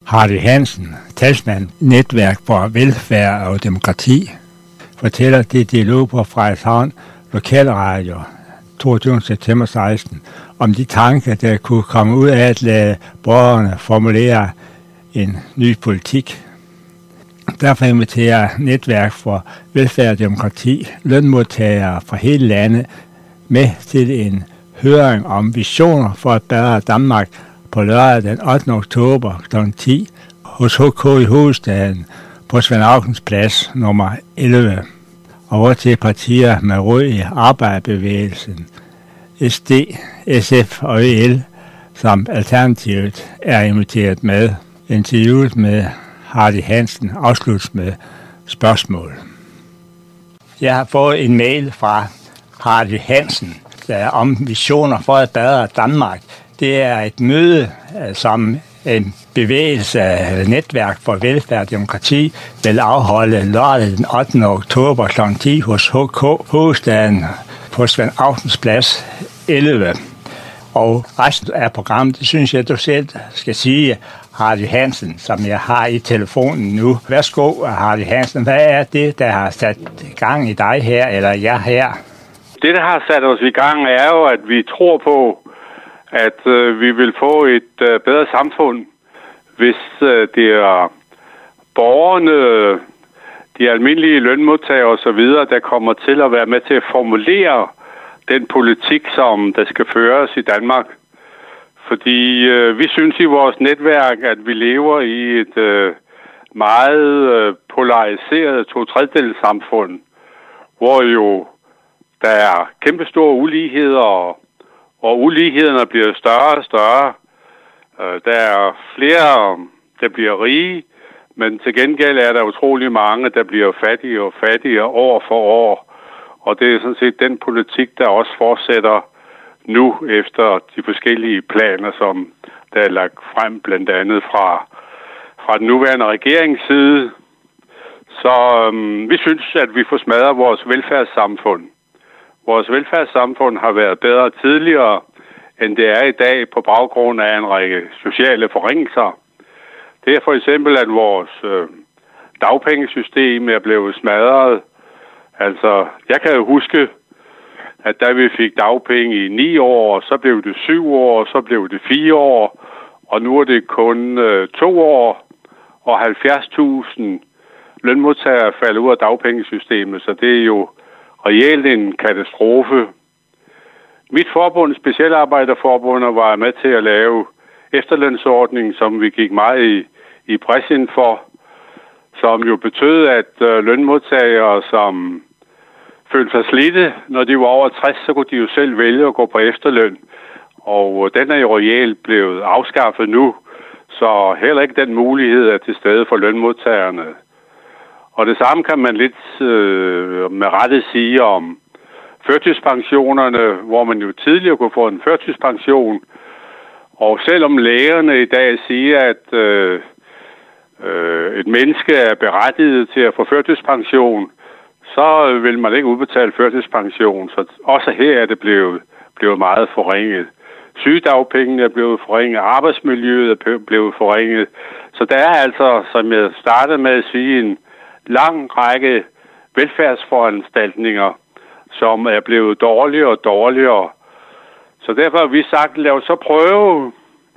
Hardy Hansen, talsmand, Netværk for Velfærd og Demokrati, fortæller det dialog på Frederikshavn Lokalradio 22. september 16 om de tanker, der kunne komme ud af at lade borgerne formulere en ny politik. Derfor inviterer Netværk for Velfærd og Demokrati lønmodtagere fra hele landet med til en høring om visioner for et bedre Danmark på lørdag den 8. oktober kl. 10 hos HK i hovedstaden på Svend Aukens plads nummer 11. Og hvor til partier med rod i arbejderbevægelsen, SD, SF og EL, samt Alternativet er inviteret med. Interviewet med Hardy Hansen afsluttes med spørgsmål. Jeg har fået en mail fra Hardy Hansen, der er om visioner for et bedre Danmark. Det er et møde, som en bevægelse af Netværk for Velfærd og Demokrati vil afholde lørdag den 8. oktober kl. 10 hos HK hovedstaden på Svend Aukens plads 11. Og resten af programmet, det synes jeg, du selv skal sige, Hardy Hansen, som jeg har i telefonen nu. Værsgo, Hardy Hansen. Hvad er det, der har sat gang i dig her, eller jeg her? Det, der har sat os i gang, er jo, at vi tror på, at vi vil få et bedre samfund, hvis det er borgerne, de almindelige lønmodtagere osv., der kommer til at være med til at formulere den politik, som der skal føres i Danmark. Fordi vi synes i vores netværk, at vi lever i et meget polariseret to-tredjedels-samfund, hvor jo der er kæmpestore uligheder, og ulighederne bliver større og større. Der er flere, der bliver rige, men til gengæld er der utrolig mange, der bliver fattigere og fattigere år for år. Og det er sådan set den politik, der også fortsætter nu efter de forskellige planer, som der er lagt frem, blandt andet fra den nuværende regerings side. Så vi synes, at vi får smadret vores velfærdssamfund. Vores velfærdssamfund har været bedre tidligere, end det er i dag på baggrund af en række sociale forringelser. Det er for eksempel, at vores dagpengesystem er blevet smadret. Altså, jeg kan jo huske, at da vi fik dagpenge i 9 år, så blev det 7 år, så blev det 4 år, og nu er det kun 2 år, og 70.000 lønmodtagere falder ud af dagpengesystemet, så det er jo reelt en katastrofe. Mit forbund, Specialarbejderforbundet, var med til at lave efterlønsordningen, som vi gik meget i pressen for, som jo betød, at lønmodtagere, som følte sig slidte, når de var over 60, så kunne de jo selv vælge at gå på efterløn. Og den er jo reelt blevet afskaffet nu, så heller ikke den mulighed er til stede for lønmodtagerne. Og det samme kan man lidt med rette sige om førtidspensionerne, hvor man jo tidligere kunne få en førtidspension. Og selvom lægerne i dag siger, at et menneske er berettiget til at få førtidspension, så vil man ikke udbetale førtidspension. Så også her er det blevet meget forringet. Sygedagpengene er blevet forringet, arbejdsmiljøet er blevet forringet. Så der er altså, som jeg startede med at sige, en lang række velfærdsforanstaltninger, som er blevet dårligere og dårligere. Så derfor har vi sagt, lad os så prøve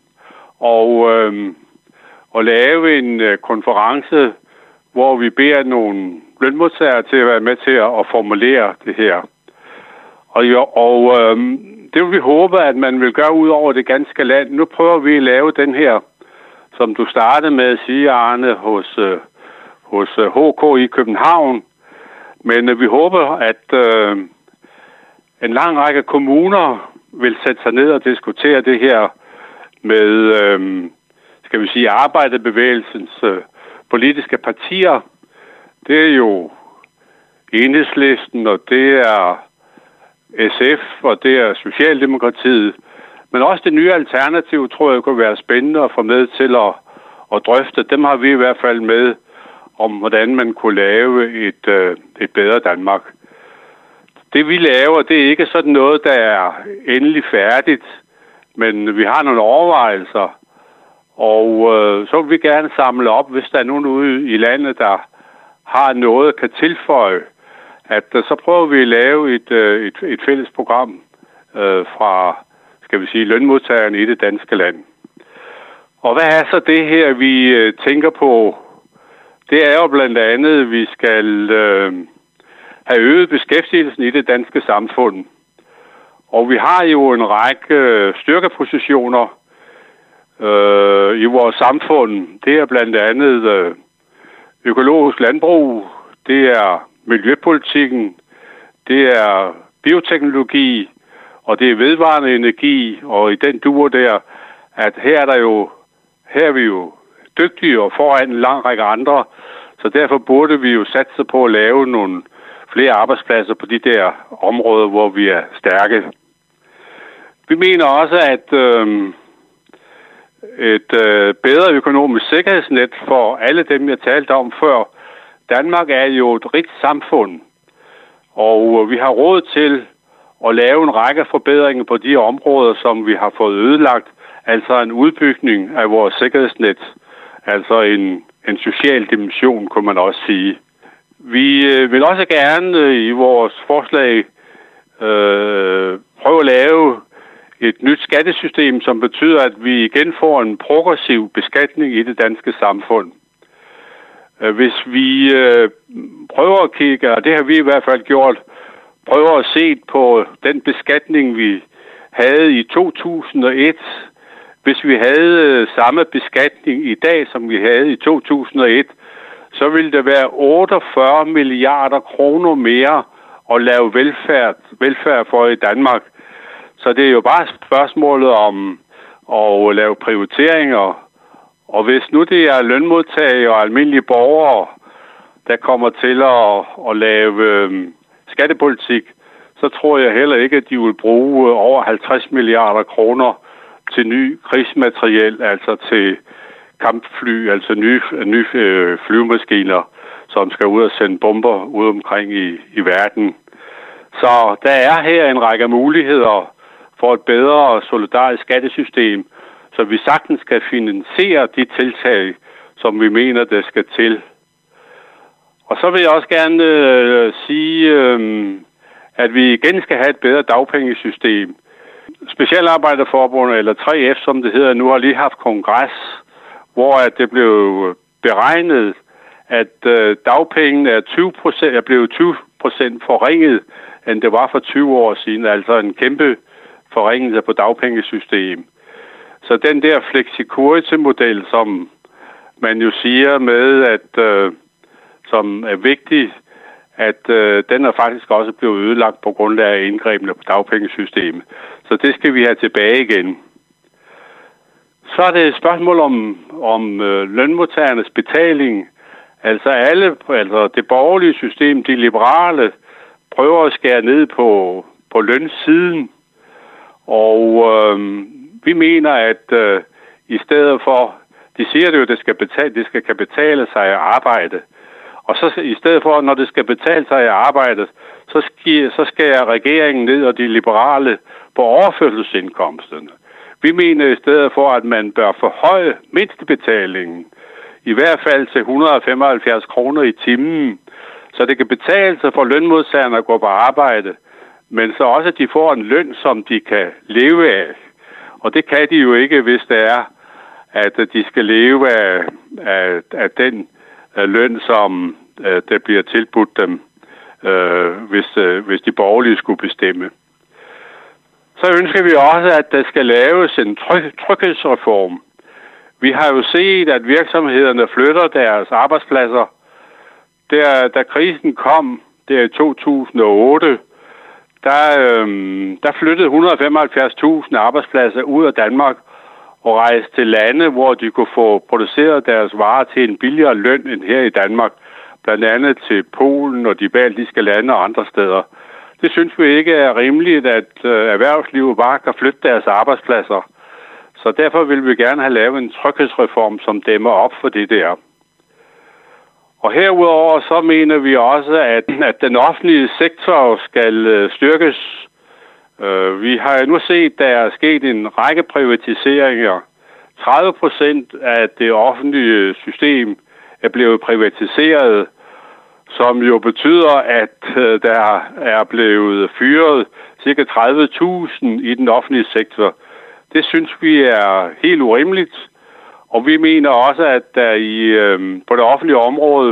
at lave en konference, hvor vi beder nogle lønmodtagere til at være med til at formulere det her. Og det vil vi håbe, at man vil gøre ud over det ganske land. Nu prøver vi at lave den her, som du startede med at sige, Arne, hos HK i København. Men vi håber, at en lang række kommuner vil sætte sig ned og diskutere det her med, skal vi sige, arbejderbevægelsens politiske partier. Det er jo Enhedslisten, og det er SF, og det er Socialdemokratiet. Men også det nye alternativ, tror jeg, kunne være spændende at få med til at drøfte. Dem har vi i hvert fald med om, hvordan man kunne lave et bedre Danmark. Det vi laver, det er ikke sådan noget, der er endelig færdigt, men vi har nogle overvejelser. Og så vil vi gerne samle op, hvis der er nogen ude i landet, der har noget, kan tilføje, at så prøver vi at lave et fælles program fra, skal vi sige, lønmodtagerne i det danske land. Og hvad er så det her, vi tænker på? Det er jo blandt andet, at vi skal have øget beskæftigelsen i det danske samfund. Og vi har jo en række styrkepositioner i vores samfund. Det er blandt andet økologisk landbrug, det er miljøpolitikken, det er bioteknologi, og det er vedvarende energi, og i den duer der, at her er vi jo dygtige og foran en lang række andre, så derfor burde vi jo satse på at lave nogle flere arbejdspladser på de der områder, hvor vi er stærke. Vi mener også, at et bedre økonomisk sikkerhedsnet for alle dem, jeg talte om før. Danmark er jo et rigt samfund, og vi har råd til at lave en række forbedringer på de områder, som vi har fået ødelagt, altså en udbygning af vores sikkerhedsnet, altså en social dimension, kunne man også sige. Vi vil også gerne i vores forslag prøve at lave et nyt skattesystem, som betyder, at vi igen får en progressiv beskatning i det danske samfund. Hvis vi prøver at kigge, og det har vi i hvert fald gjort, prøver at se på den beskatning, vi havde i 2001. Hvis vi havde samme beskatning i dag, som vi havde i 2001, så ville det være 48 milliarder kroner mere at lave velfærd for i Danmark. Så det er jo bare spørgsmålet om at lave prioriteringer. Og hvis nu det er lønmodtagere og almindelige borgere, der kommer til at lave skattepolitik, så tror jeg heller ikke, at de vil bruge over 50 milliarder kroner til ny krigsmateriel, altså til kampfly, altså nye flyvemaskiner, som skal ud og sende bomber ud omkring i verden. Så der er her en række muligheder for et bedre og solidarisk skattesystem, så vi sagtens skal finansiere de tiltag, som vi mener, der skal til. Og så vil jeg også gerne sige, at vi igen skal have et bedre dagpengesystem. Specialarbejderforbundet, eller 3F, som det hedder nu, har lige haft kongres, hvor det blev beregnet, at dagpengene er blevet 20% forringet, end det var for 20 år siden. Altså en kæmpe forringelse på dagpengesystem. Så den der flexicurity-model, som man jo siger med, at som er vigtig, at den er faktisk også blevet ødelagt på grund af indgrebene på dagpengesystemet. Så det skal vi have tilbage igen. Så er det et spørgsmål om lønmodtagernes betaling. Altså det borgerlige system, de liberale, prøver at skære ned på lønsiden. Og vi mener, at i stedet for, de siger det jo, det skal kan betale sig at arbejde. Og så i stedet for, når det skal betale sig at arbejde, så skærer regeringen ned, og de liberale på overførselsindkomsterne. Vi mener i stedet for, at man bør forhøje mindstebetalingen, i hvert fald til 175 kroner i timen, så det kan betale sig for lønmodtagerne at gå på arbejde, men så også, at de får en løn, som de kan leve af. Og det kan de jo ikke, hvis det er, at de skal leve af den løn, som der bliver tilbudt dem, hvis de borgerlige skulle bestemme. Så ønsker vi også, at der skal laves en tryghedsreform. Vi har jo set, at virksomhederne flytter deres arbejdspladser. Da krisen kom, der i 2008, der flyttede 175.000 arbejdspladser ud af Danmark og rejste til lande, hvor de kunne få produceret deres varer til en billigere løn end her i Danmark. Blandt andet til Polen og de baltiske lande og andre steder. Det synes vi ikke er rimeligt, at erhvervslivet bare kan flytte deres arbejdspladser. Så derfor vil vi gerne have lavet en tryghedsreform, som dæmmer op for det der. Og herudover så mener vi også, at den offentlige sektor skal styrkes. Vi har nu set, at der er sket en række privatiseringer 30% af det offentlige system er blevet privatiseret, som jo betyder, at der er blevet fyret ca. 30.000 i den offentlige sektor. Det synes vi er helt urimeligt, og vi mener også, at der på det offentlige område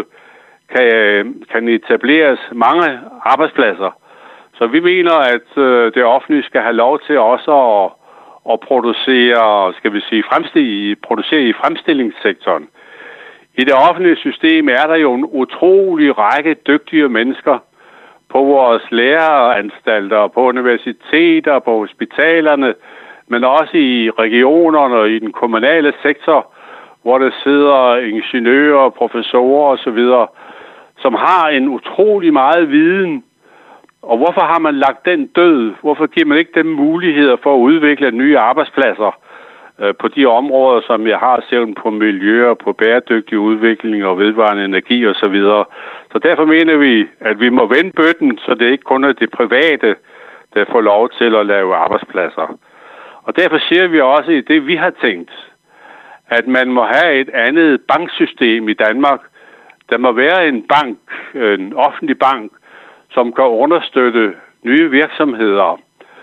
kan etableres mange arbejdspladser. Så vi mener, at det offentlige skal have lov til også at producere, producere i fremstillingssektoren. I det offentlige system er der jo en utrolig række dygtige mennesker på vores læreanstalter, på universiteter, på hospitalerne, men også i regionerne og i den kommunale sektor, hvor der sidder ingeniører, professorer osv., som har en utrolig meget viden. Og hvorfor har man lagt den død? Hvorfor giver man ikke dem muligheder for at udvikle nye arbejdspladser på de områder, som jeg har set på miljø og på bæredygtig udvikling og vedvarende energi osv.? Så derfor mener vi, at vi må vende bøtten, så det ikke kun er det private, der får lov til at lave arbejdspladser. Og derfor siger vi også i det, vi har tænkt, at man må have et andet banksystem i Danmark. Der må være en bank, en offentlig bank, som kan understøtte nye virksomheder.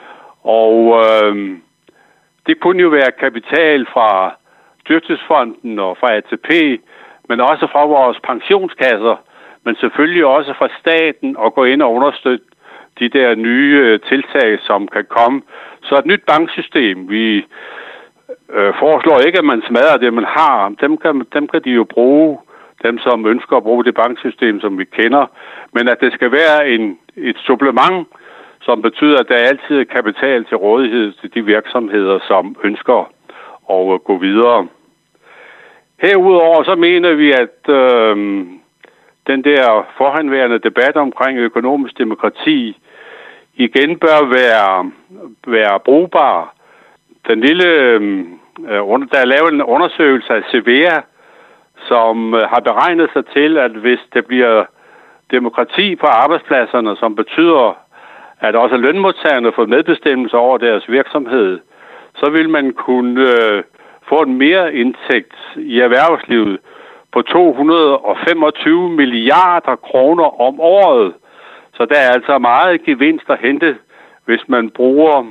Og det kunne jo være kapital fra Dyrtidsfonden og fra ATP, men også fra vores pensionskasser, men selvfølgelig også fra staten at gå ind og understøtte de der nye tiltag, som kan komme. Så et nyt banksystem, vi foreslår ikke, at man smadrer det, man har. Dem kan de jo bruge, dem som ønsker at bruge det banksystem, som vi kender. Men at det skal være et supplement, som betyder, at der altid er kapital til rådighed til de virksomheder, som ønsker at gå videre. Herudover så mener vi, at den der forhenværende debat omkring økonomisk demokrati igen bør være brugbar. Der er lavet en undersøgelse af Cevea, som har beregnet sig til, at hvis det bliver demokrati på arbejdspladserne, som betyder, at også lønmodtagerne får medbestemmelse over deres virksomhed, så vil man kunne få en mere indtægt i erhvervslivet på 225 milliarder kroner om året. Så der er altså meget gevinst at hente, hvis man bruger,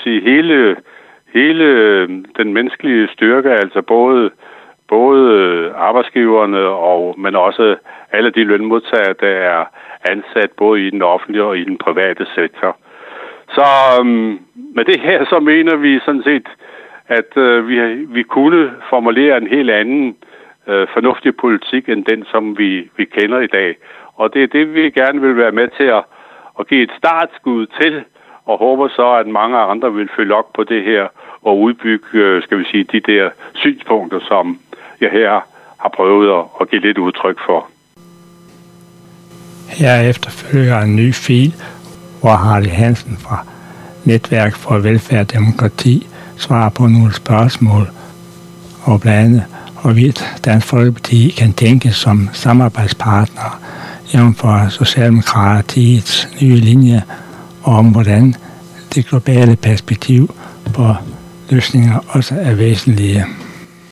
hele den menneskelige styrke, altså både arbejdsgiverne men også alle de lønmodtagere, der er ansat både i den offentlige og i den private sektor. Så med det her, så mener vi sådan set, at vi kunne formulere en helt anden fornuftig politik end den, som vi kender i dag. Og det er det, vi gerne vil være med til at give et startskud til, og håber så, at mange andre vil følge op på det her og udbygge, de der synspunkter, som jeg her har prøvet at give lidt udtryk for. Herefter følger en ny fil, hvor Hardy Hansen fra Netværk for Velfærd og Demokrati svarer på nogle spørgsmål, og blandt andet, hvorvidt Dansk Folkeparti kan tænkes som samarbejdspartner jævnfor Socialdemokratiets nye linje, og om hvordan det globale perspektiv på løsninger også er væsentlige.